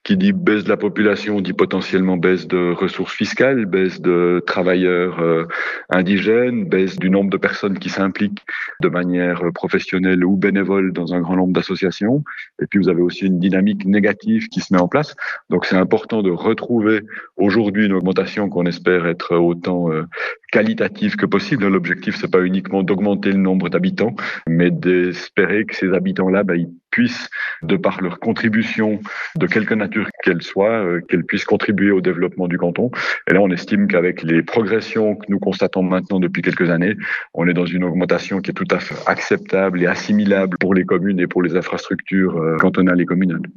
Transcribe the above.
Qui dit baisse de la population dit potentiellement baisse de ressources fiscales, baisse de travailleurs indigènes, baisse du nombre de personnes qui s'impliquent de manière professionnelle ou bénévole dans un grand nombre d'associations. Et puis vous avez aussi une dynamique négative qui se met en place. Donc c'est important de retrouver aujourd'hui une augmentation qu'on espère être autant qualitative que possible. L'objectif, c'est pas uniquement d'augmenter le nombre d'habitants, mais d'espérer que ces habitants-là, ils puissent, de par leur contribution de quelque nature qu'elle soit, qu'elle puisse contribuer au développement du canton. Et là, on estime qu'avec les progressions que nous constatons maintenant depuis quelques années, on est dans une augmentation qui est tout à fait acceptable et assimilable pour les communes et pour les infrastructures cantonales et communales.